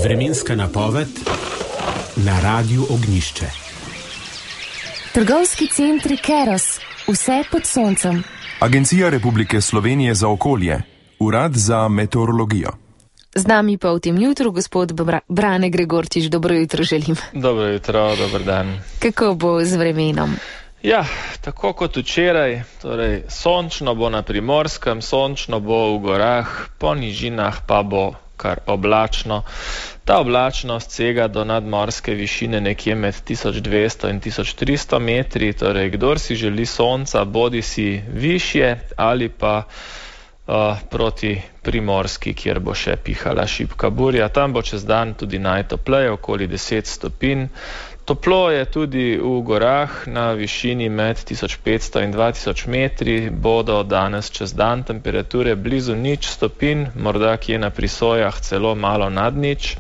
Vremenska napoved na Radiu Ognjišče. Trgovski centri Keros, vse pod soncem. Agencija Republike Slovenije za okolje, Urad za meteorologijo. Z nami pa v tem jutru gospod Brane Gregorčič, dobro jutro želim. Dobro jutro, dober dan. Kako bo z vremenom? Ja, tako kot včeraj, torej sončno bo na Primorskem, sončno bo v gorah, po nižinah pa bo kar oblačno. Ta oblačnost sega do nadmorske višine nekje med 1200 in 1300 metri, torej kdor si želi sonca, bodi si višje ali pa proti Primorski, kjer bo še pihala šibka burja. Tam bo čez dan tudi najtopleje, okoli 10 stopinj. Toplo je tudi v gorah na višini med 1500 in 2000 metri, bodo danes čez dan temperature blizu 0 stopinj, morda kje na prisojah celo malo nad 0.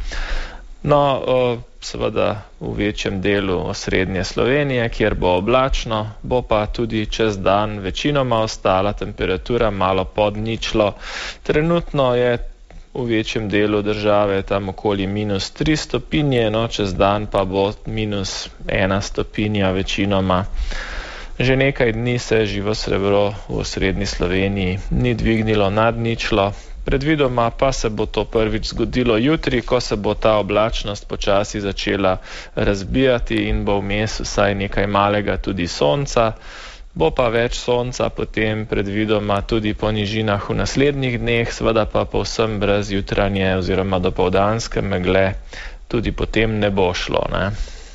No, seveda v večjem delu osrednje Slovenije, kjer bo oblačno, bo pa tudi čez dan večinoma ostala temperatura malo pod ničlo. Trenutno je v večjem delu države tam okoli -3 stopinje, no čez dan pa bo -1 stopinja večinoma. Že nekaj dni se živo srebro v osrednji Sloveniji ni dvignilo nad ničlo. Predvidoma pa se bo to prvič zgodilo jutri, ko se bo ta oblačnost počasi začela razbijati in bo vmes vsaj nekaj malega tudi sonca. Bo pa več sonca potem predvidoma tudi po nižinah v naslednjih dneh, seveda pa povsem brez jutranje oziroma dopoldanske megle tudi potem ne bo šlo, ne.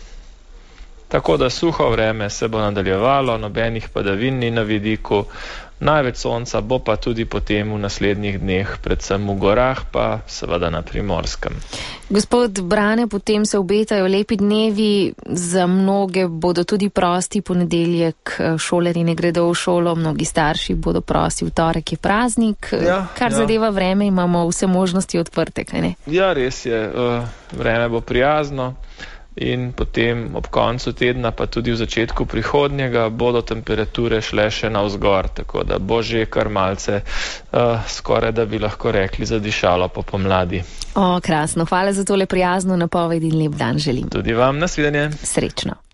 Tako da suho vreme se bo nadaljevalo, nobenih padavin ni na vidiku, največ sonca bo pa tudi potem v naslednjih dneh, predvsem v gorah, pa seveda na Primorskem. Gospod Brane, potem se obetajo lepi dnevi, za mnoge bodo tudi prosti ponedeljek, šolarji ne gredo v šolo, mnogi starši bodo prosti, v torek je praznik, zadeva vreme, imamo vse možnosti odprte, kaj ne? Ja, res je, vreme bo prijazno. In potem ob koncu tedna, pa tudi v začetku prihodnjega, bodo temperature šle še navzgor, tako da bo že kar malce skoraj, da bi lahko rekli, zadišalo po pomladi. O, krasno, hvala za tole prijazno napoved in lep dan želim. Tudi vam, nasvidenje. Srečno.